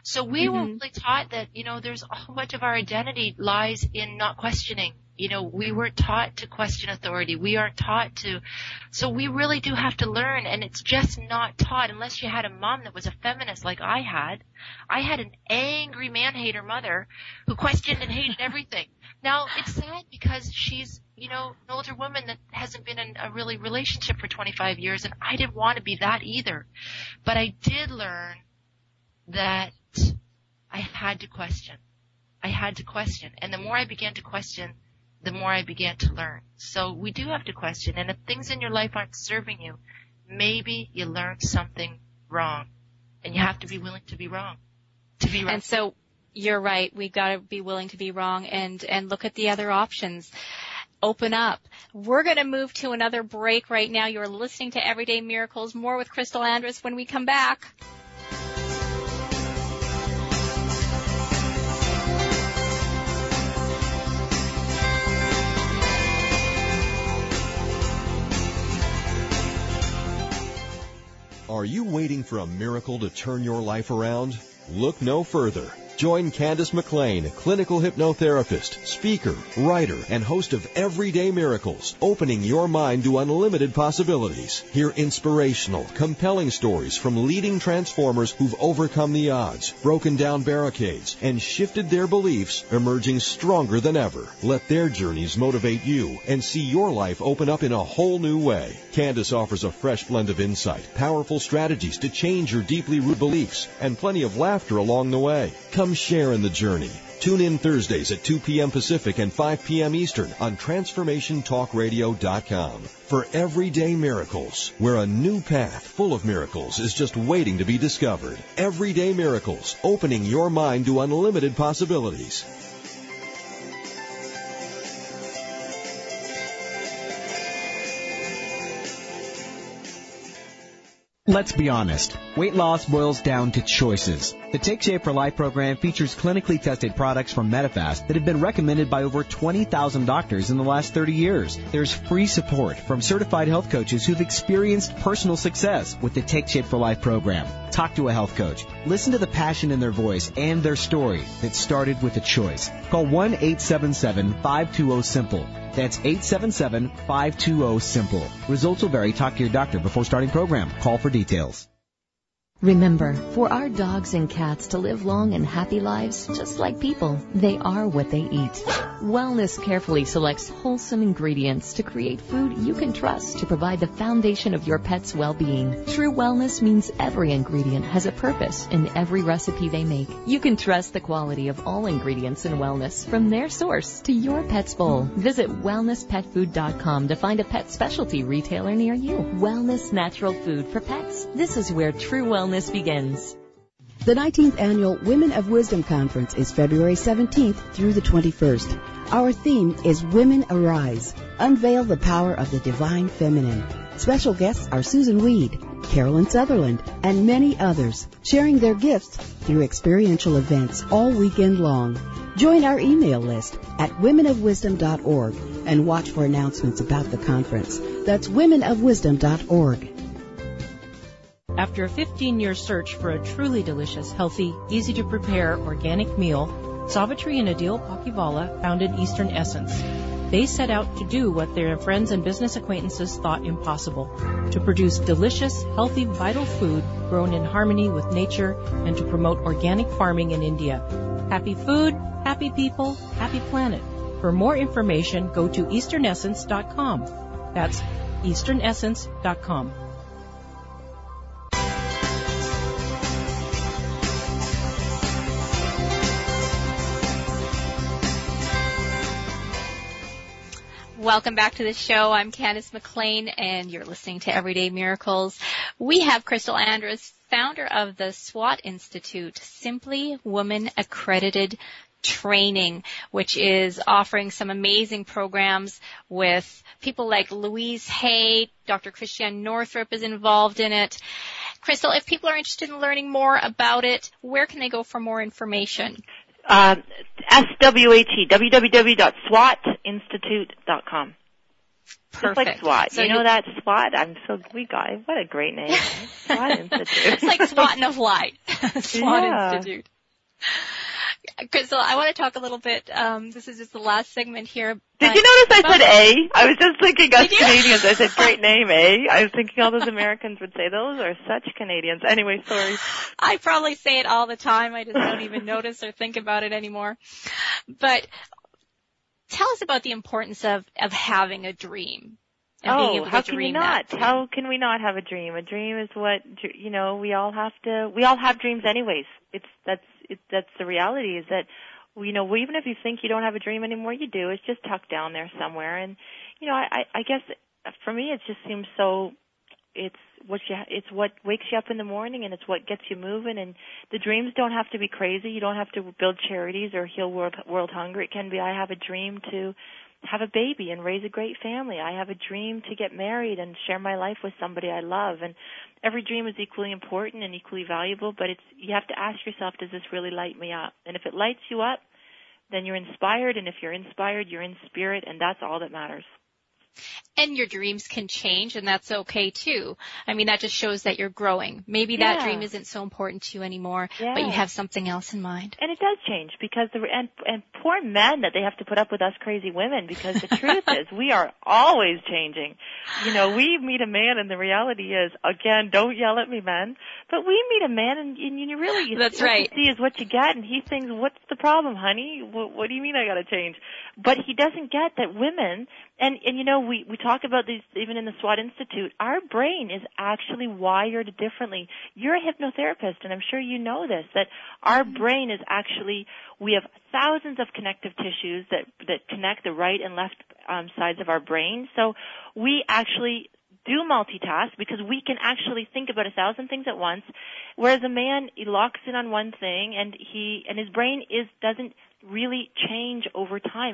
So we were really taught that, there's how much of our identity lies in not questioning. We weren't taught to question authority. We aren't taught to. So we really do have to learn, and it's just not taught unless you had a mom that was a feminist like I had. I had an angry man-hater mother who questioned and hated everything. Now, it's sad because she's, an older woman that hasn't been in a really relationship for 25 years, and I didn't want to be that either. But I did learn that I had to question. I had to question. And the more I began to question, the more I began to learn. So we do have to question. And if things in your life aren't serving you, maybe you learned something wrong. And you have to be willing to be wrong. And so you're right. We've got to be willing to be wrong and look at the other options. Open up. We're going to move to another break right now. You're listening to Everyday Miracles. More with Crystal Andrus when we come back. Are you waiting for a miracle to turn your life around? Look no further. Join Candace McLean, clinical hypnotherapist, speaker, writer, and host of Everyday Miracles, opening your mind to unlimited possibilities. Hear inspirational, compelling stories from leading transformers who've overcome the odds, broken down barricades, and shifted their beliefs, emerging stronger than ever. Let their journeys motivate you and see your life open up in a whole new way. Candace offers a fresh blend of insight, powerful strategies to change your deeply rooted beliefs, and plenty of laughter along the way. Come share in the journey. Tune in Thursdays at 2 p.m. Pacific and 5 p.m. Eastern on TransformationTalkRadio.com for Everyday Miracles, where a new path full of miracles is just waiting to be discovered. Everyday Miracles, opening your mind to unlimited possibilities. Let's be honest. Weight loss boils down to choices. The Take Shape for Life program features clinically tested products from Medifast that have been recommended by over 20,000 doctors in the last 30 years. There's free support from certified health coaches who've experienced personal success with the Take Shape for Life program. Talk to a health coach. Listen to the passion in their voice and their story that started with a choice. Call 1-877-520-SIMPLE. That's 877-520-SIMPLE. Results will vary. Talk to your doctor before starting program. Call for details. Remember, for our dogs and cats to live long and happy lives, just like people, they are what they eat. Wellness carefully selects wholesome ingredients to create food you can trust to provide the foundation of your pet's well-being. True wellness means every ingredient has a purpose in every recipe they make. You can trust the quality of all ingredients in wellness from their source to your pet's bowl. Visit wellnesspetfood.com to find a pet specialty retailer near you. Wellness natural food for pets. This is where true wellness begins. The 19th Annual Women of Wisdom Conference is February 17th through the 21st. Our theme is Women Arise, Unveil the Power of the Divine Feminine. Special guests are Susan Weed, Carolyn Sutherland, and many others, sharing their gifts through experiential events all weekend long. Join our email list at womenofwisdom.org and watch for announcements about the conference. That's womenofwisdom.org. After a 15-year search for a truly delicious, healthy, easy-to-prepare organic meal, Savitri and Adil Pakivala founded Eastern Essence. They set out to do what their friends and business acquaintances thought impossible, to produce delicious, healthy, vital food grown in harmony with nature and to promote organic farming in India. Happy food, happy people, happy planet. For more information, go to easternessence.com. That's easternessence.com. Welcome back to the show. I'm Candace McLean, and you're listening to Everyday Miracles. We have Crystal Andrus, founder of the SWAT Institute, Simply Woman Accredited Training, which is offering some amazing programs with people like Louise Hay. Dr. Christiane Northrup is involved in it. Crystal, if people are interested in learning more about it, where can they go for more information? SWAT, www.swatinstitute.com. Perfect. Just like SWAT. So you know that SWAT? What a great name. SWAT Institute. It's like SWAT of light. SWAT Institute. Crystal, I want to talk a little bit, this is just the last segment here. Did you notice I said A? I was just thinking us Canadians. I said, great name, A. I was thinking all those Americans would say, those are such Canadians. Anyway, sorry. I probably say it all the time. I just don't even notice or think about it anymore. But tell us about the importance of having a dream. How can you not? How can we not have a dream? A dream is what, we all have dreams anyways. That's the reality is that, even if you think you don't have a dream anymore, you do. It's just tucked down there somewhere. And, I guess for me it just seems so, it's what wakes you up in the morning and it's what gets you moving. And the dreams don't have to be crazy. You don't have to build charities or heal world hunger. It can be, I have a dream to have a baby and raise a great family. I have a dream to get married and share my life with somebody I love. And every dream is equally important and equally valuable, but you have to ask yourself, does this really light me up? And if it lights you up, then you're inspired, and if you're inspired, you're in spirit, and that's all that matters. And your dreams can change, and that's okay too. I mean, that just shows that you're growing. Maybe that dream isn't so important to you anymore, but you have something else in mind. And it does change because and poor men that they have to put up with us crazy women, because the truth is we are always changing. We meet a man and the reality is, again, don't yell at me, men, but we meet a man and you really, that's what right. you see is what you get, and he thinks, what's the problem, honey? What do you mean I gotta change? But he doesn't get that women, and we talk about these even in the SWAT Institute, our brain is actually wired differently. You're a hypnotherapist, and I'm sure you know this, that our brain is actually, we have thousands of connective tissues that connect the right and left sides of our brain. So we actually do multitask because we can actually think about 1,000 things at once, whereas a man, he locks in on one thing and his brain doesn't really change over time.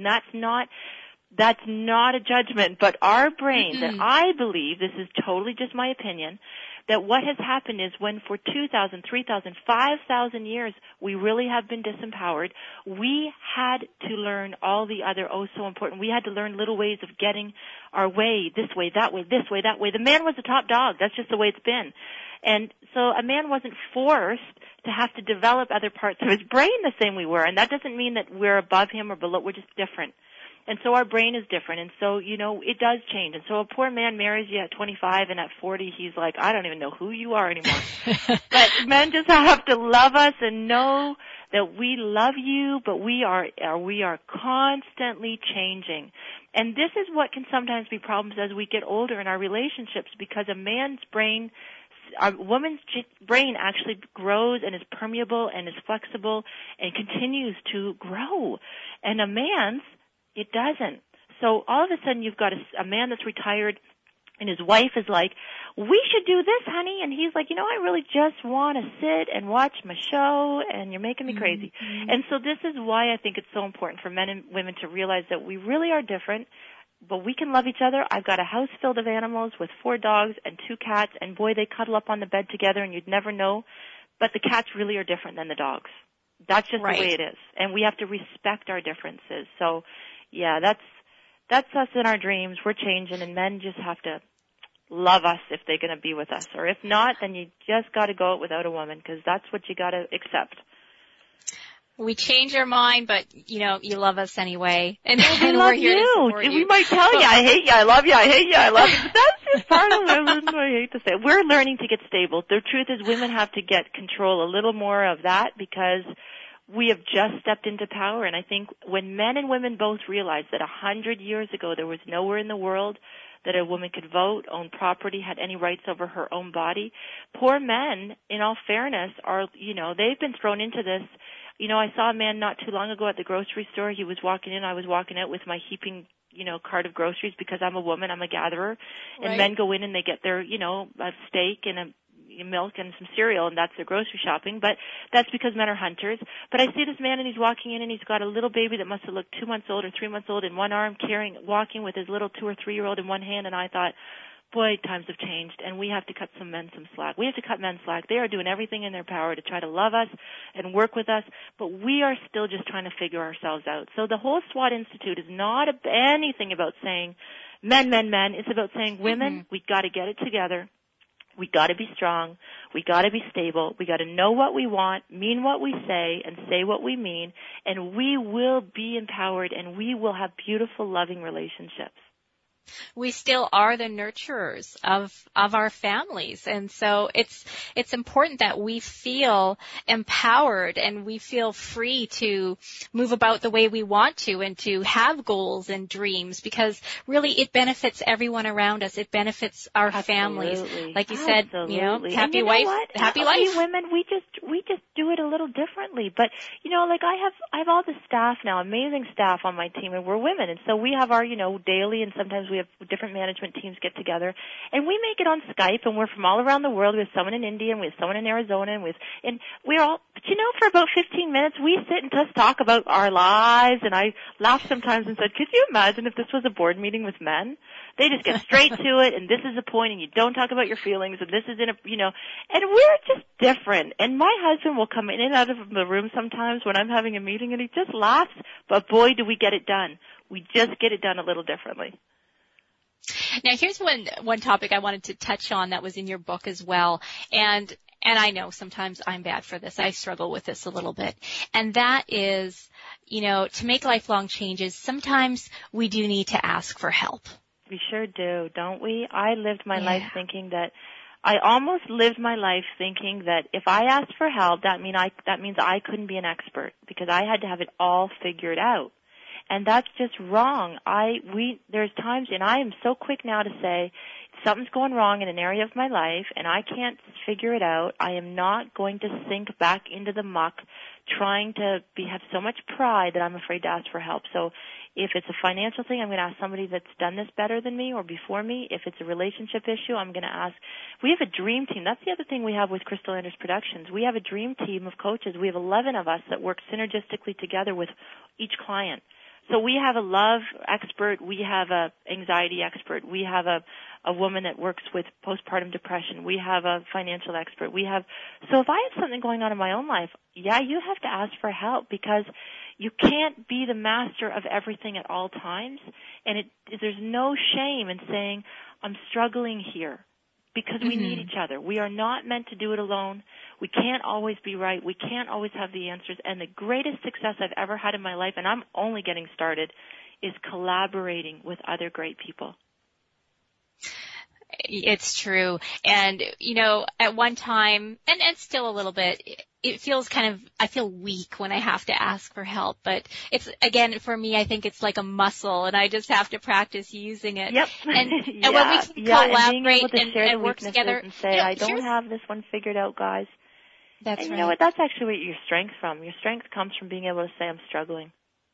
That's not a judgment, but our brain, that I believe, this is totally just my opinion, that what has happened is when for 2,000, 3,000, 5,000 years we really have been disempowered, we had to learn all the other so important. We had to learn little ways of getting our way, this way, that way, this way, that way. The man was the top dog. That's just the way it's been. And so a man wasn't forced to have to develop other parts of his brain the same we were. And that doesn't mean that we're above him or below. We're just different. And so our brain is different. And so, it does change. And so a poor man marries you at 25 and at 40 he's like, I don't even know who you are anymore. But men just have to love us and know that we love you, but we are constantly changing. And this is what can sometimes be problems as we get older in our relationships, because a woman's brain actually grows and is permeable and is flexible and continues to grow. And a man's, it doesn't. So all of a sudden you've got a man that's retired and his wife is like, we should do this, honey. And he's like, I really just want to sit and watch my show and you're making me crazy. Mm-hmm. And so this is why I think it's so important for men and women to realize that we really are different, but we can love each other. I've got a house filled of animals with 4 dogs and 2 cats, and boy, they cuddle up on the bed together and you'd never know. But the cats really are different than the dogs. That's just the way it is. And we have to respect our differences. So, yeah, that's us in our dreams. We're changing, and men just have to love us if they're going to be with us. Or if not, then you just got to go out without a woman, because that's what you got to accept. We change our mind, but, you love us anyway. And we're here to support you. We might tell you, I hate you, I love you, I hate you, I love you. But that's just part of women, I hate to say it. We're learning to get stable. The truth is women have to get control, a little more of that, because we have just stepped into power. And I think when men and women both realize that 100 years ago there was nowhere in the world that a woman could vote, own property, had any rights over her own body, poor men, in all fairness, they've been thrown into this. I saw a man not too long ago at the grocery store. He was walking in, I was walking out with my heaping, cart of groceries, because I'm a woman, I'm a gatherer. And men go in and they get their, a steak and a milk and some cereal, and that's their grocery shopping. But that's because men are hunters. But I see this man, and he's walking in, and he's got a little baby that must have looked 2 months old or 3 months old in one arm, walking with his little 2 or 3-year-old in one hand. And I thought, boy, times have changed, and we have to cut some men some slack. We have to cut men slack. They are doing everything in their power to try to love us and work with us, but we are still just trying to figure ourselves out. So the whole SWAT Institute is not anything about saying men, men, men. It's about saying women, we got to get it together. We got to be strong. We got to be stable. We got to know what we want, mean what we say, and say what we mean, and we will be empowered, and we will have beautiful, loving relationships. We still are the nurturers of our families. And so it's important that we feel empowered and we feel free to move about the way we want to and to have goals and dreams, because really it benefits everyone around us. It benefits our families. Like you said, you know, happy wife, happy life. We women, we just do it a little differently. But, you know, like I have all the staff now, amazing staff on my team, and we're women. And so we have our, you know, daily, and sometimes we have different management teams get together, and we make it on Skype, and we're from all around the world. We have someone in India, and we have someone in Arizona, and we're all, but you know, for about 15 minutes, we sit and just talk about our lives, and I laugh sometimes and said, could you imagine if this was a board meeting with men? They just get straight to it, and this is the point, and you don't talk about your feelings, and this is in a, you know, and we're just different. And my husband will come in and out of the room sometimes when I'm having a meeting, and he just laughs, but boy, do we get it done. We just get it done a little differently. Now, here's one topic I wanted to touch on that was in your book as well. And I know sometimes I'm bad for this. I struggle with this a little bit. And that is, you know, to make lifelong changes, sometimes we do need to ask for help. We sure do, don't we? I lived my life thinking that, I almost lived my life thinking that if I asked for help, that means I couldn't be an expert, because I had to have it all figured out. And that's just wrong. There's times, and I am so quick now to say, something's going wrong in an area of my life and I can't figure it out, I am not going to sink back into the muck trying to have so much pride that I'm afraid to ask for help. So if it's a financial thing, I'm going to ask somebody that's done this better than me or before me. If it's a relationship issue, I'm going to ask. We have a dream team. That's the other thing we have with Crystal Anders Productions. We have a dream team of coaches. We have 11 of us that work synergistically together with each client. So we have a love expert, we have a anxiety expert, we have a woman that works with postpartum depression, we have a financial expert, so if I have something going on in my own life, you have to ask for help, because you can't be the master of everything at all times, and there's no shame in saying, I'm struggling here. Because we need each other. We are not meant to do it alone. We can't always be right. We can't always have the answers. And the greatest success I've ever had in my life, and I'm only getting started, is collaborating with other great people. It's true. And, you know, at one time, and still a little bit, it feels I feel weak when I have to ask for help. But it's, again, for me, I think it's like a muscle, and I just have to practice using it. Yep. And when we can collaborate and work together. And say, I don't have this one figured out, guys. That's and right. You know what? That's actually where your strength from. Your strength comes from being able to say, I'm struggling.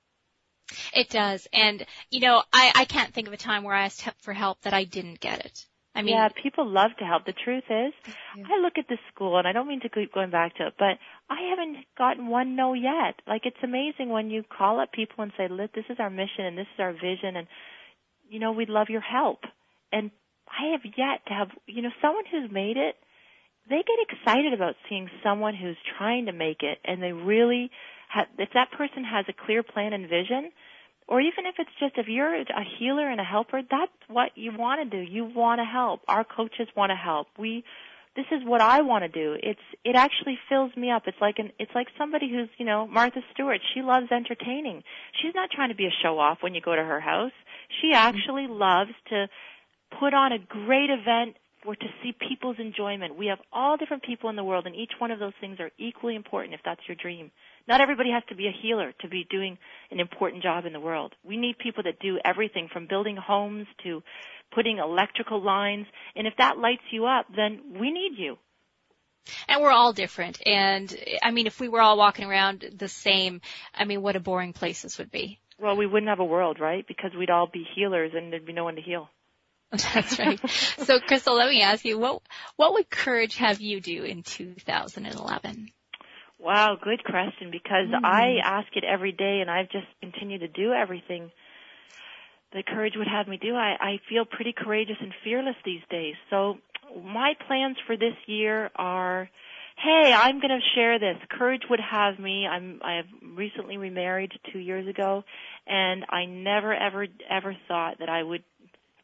It does. And, you know, I can't think of a time where I asked for help that I didn't get it. I mean, yeah, people love to help. The truth is, I look at this school, and I don't mean to keep going back to it, but I haven't gotten one no yet. Like, it's amazing when you call up people and say, look, this is our mission and this is our vision, and, you know, we'd love your help. And I have yet to have, you know, someone who's made it, they get excited about seeing someone who's trying to make it, and they really if that person has a clear plan and vision, or even if it's just, if you're a healer and a helper, that's what you want to do. You want to help. Our coaches want to help. This is what I want to do. It actually fills me up. It's like somebody who's, you know, Martha Stewart. She loves entertaining. She's not trying to be a show off when you go to her house. She actually loves to put on a great event or to see people's enjoyment. We have all different people in the world, and each one of those things are equally important if that's your dream. Not everybody has to be a healer to be doing an important job in the world. We need people that do everything from building homes to putting electrical lines. And if that lights you up, then we need you. And we're all different. And, I mean, if we were all walking around the same, I mean, what a boring place this would be. Well, we wouldn't have a world, right? Because we'd all be healers and there'd be no one to heal. That's right. So, Crystal, let me ask you, what would Courage have you do in 2011? Wow, good question, because I ask it every day, and I've just continued to do everything that Courage would have me do. I feel pretty courageous and fearless these days. So my plans for this year are, hey, I'm going to share this. Courage would have me. I have recently remarried 2 years ago, and I never, ever, ever thought that I would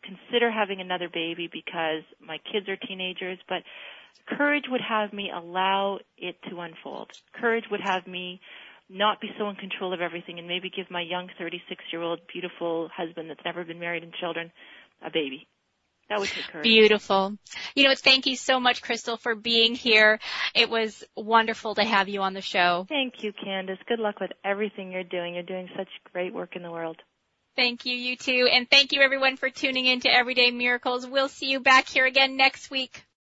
consider having another baby because my kids are teenagers, but courage would have me allow it to unfold. Courage would have me not be so in control of everything and maybe give my young 36-year-old beautiful husband that's never been married and children a baby. That would take courage. Beautiful. Thank you so much, Crystal, for being here. It was wonderful to have you on the show. Thank you, Candace. Good luck with everything you're doing. You're doing such great work in the world. Thank you, you too. And thank you, everyone, for tuning in to Everyday Miracles. We'll see you back here again next week.